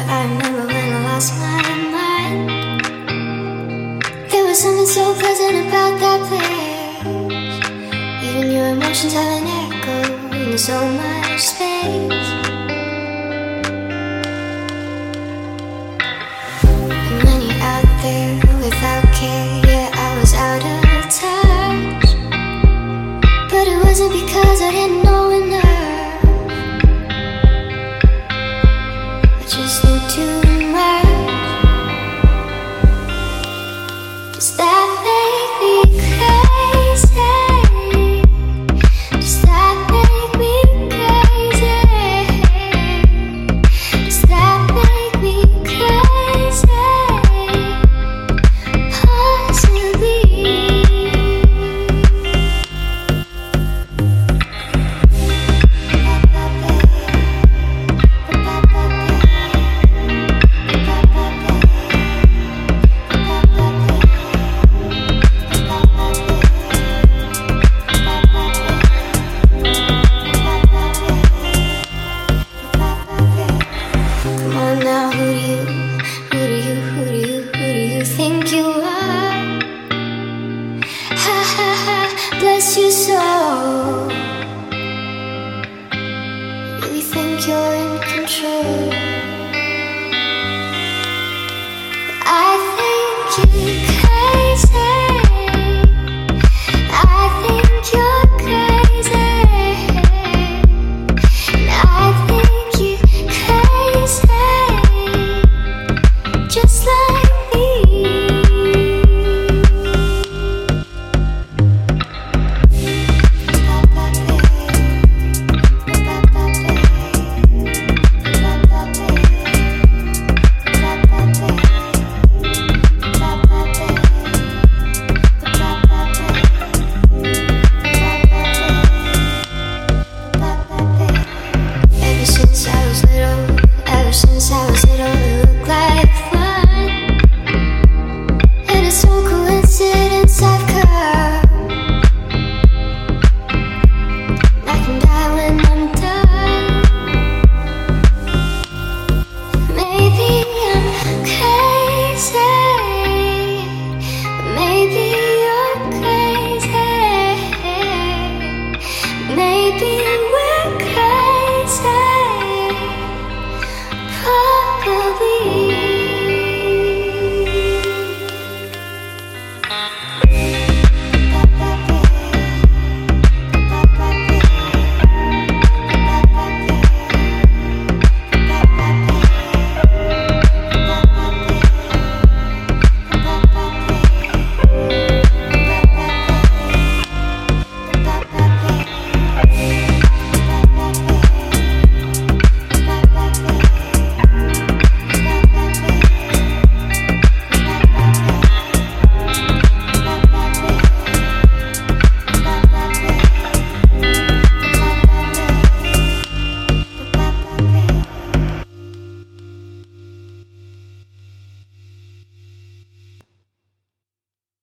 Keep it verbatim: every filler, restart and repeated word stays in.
I remember when I lost my mind. There was something so pleasant about that place. Even your emotions have an echo in so much space. And when you're out there without care, yeah, I was out of touch. But it wasn't because I didn't know enough. I just knew too much. Does that make me crazy? Does that make me crazy? Does that make me crazy? Possibly. Come on now, who do you, who do you, who do you, who do you think you are? Ha ha ha, bless your soul. Really think you're